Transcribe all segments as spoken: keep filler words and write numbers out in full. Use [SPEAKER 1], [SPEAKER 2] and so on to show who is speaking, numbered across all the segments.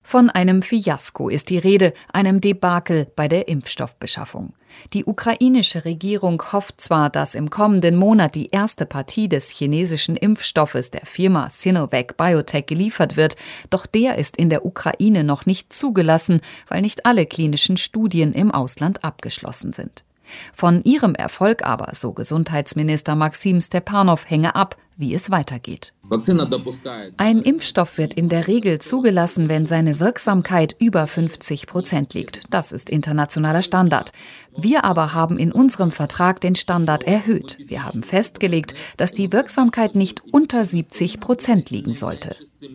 [SPEAKER 1] Von einem Fiasko ist die Rede, einem Debakel bei der Impfstoffbeschaffung. Die ukrainische Regierung hofft zwar, dass im kommenden Monat die erste Partie des chinesischen Impfstoffes der Firma Sinovac Biotech geliefert wird, doch der ist in der Ukraine noch nicht zugelassen, weil nicht alle klinischen Studien im Ausland abgeschlossen sind. Von ihrem Erfolg aber, so Gesundheitsminister Maxim Stepanow, hänge ab, wie es weitergeht. Ein Impfstoff wird in der Regel zugelassen, wenn seine Wirksamkeit über fünfzig Prozent liegt. Das ist internationaler Standard. Wir aber haben in unserem Vertrag den Standard erhöht. Wir haben festgelegt, dass die Wirksamkeit nicht unter siebzig Prozent liegen sollte.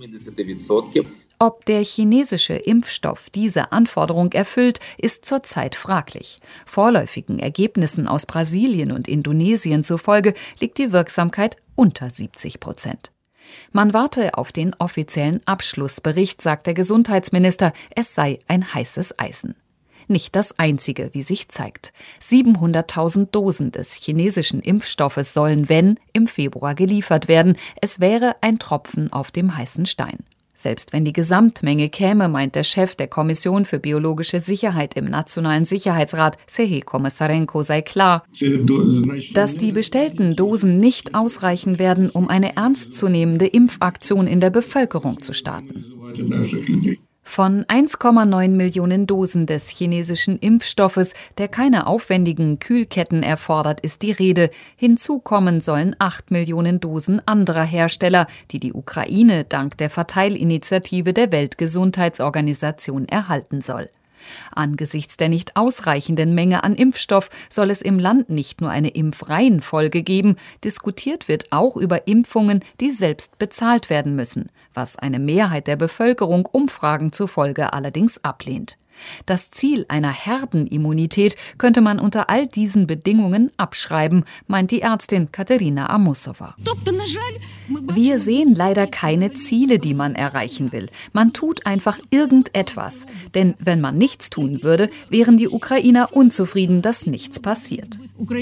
[SPEAKER 1] Ob der chinesische Impfstoff diese Anforderung erfüllt, ist zurzeit fraglich. Vorläufigen Ergebnissen aus Brasilien und Indonesien zufolge liegt die Wirksamkeit unter siebzig Prozent. Man warte auf den offiziellen Abschlussbericht, sagt der Gesundheitsminister, es sei ein heißes Eisen. Nicht das einzige, wie sich zeigt. siebenhunderttausend Dosen des chinesischen Impfstoffes sollen, wenn, im Februar geliefert werden. Es wäre ein Tropfen auf dem heißen Stein. Selbst wenn die Gesamtmenge käme, meint der Chef der Kommission für biologische Sicherheit im Nationalen Sicherheitsrat, Serhii Komissarenko, sei klar, dass die bestellten Dosen nicht ausreichen werden, um eine ernstzunehmende Impfaktion in der Bevölkerung zu starten. Von eins Komma neun Millionen Dosen des chinesischen Impfstoffes, der keine aufwendigen Kühlketten erfordert, ist die Rede. Hinzu kommen sollen acht Millionen Dosen anderer Hersteller, die die Ukraine dank der Verteilinitiative der Weltgesundheitsorganisation erhalten soll. Angesichts der nicht ausreichenden Menge an Impfstoff soll es im Land nicht nur eine Impfreihenfolge geben, diskutiert wird auch über Impfungen, die selbst bezahlt werden müssen, was eine Mehrheit der Bevölkerung Umfragen zufolge allerdings ablehnt. Das Ziel einer Herdenimmunität könnte man unter all diesen Bedingungen abschreiben, meint die Ärztin Katerina Amusova. Wir sehen leider keine Ziele, die man erreichen will. Man tut einfach irgendetwas. Denn wenn man nichts tun würde, wären die Ukrainer unzufrieden, dass nichts passiert.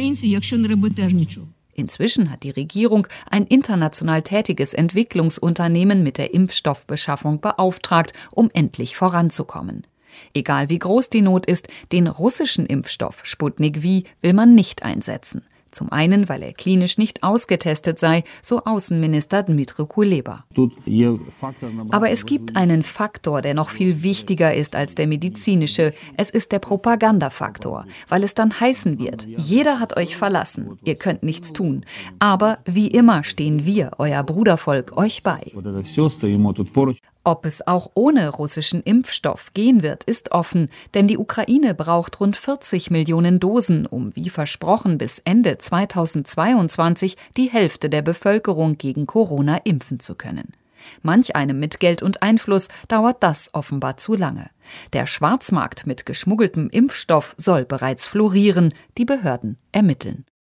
[SPEAKER 1] Inzwischen hat die Regierung ein international tätiges Entwicklungsunternehmen mit der Impfstoffbeschaffung beauftragt, um endlich voranzukommen. Egal wie groß die Not ist, den russischen Impfstoff Sputnik V will man nicht einsetzen. Zum einen, weil er klinisch nicht ausgetestet sei, so Außenminister Dmytro Kuleba. Aber es gibt einen Faktor, der noch viel wichtiger ist als der medizinische. Es ist der Propagandafaktor, weil es dann heißen wird, jeder hat euch verlassen, ihr könnt nichts tun. Aber wie immer stehen wir, euer Brudervolk, euch bei. Ob es auch ohne russischen Impfstoff gehen wird, ist offen, denn die Ukraine braucht rund vierzig Millionen Dosen, um wie versprochen bis Ende zweitausendzweiundzwanzig die Hälfte der Bevölkerung gegen Corona impfen zu können. Manch einem mit Geld und Einfluss dauert das offenbar zu lange. Der Schwarzmarkt mit geschmuggeltem Impfstoff soll bereits florieren, die Behörden ermitteln.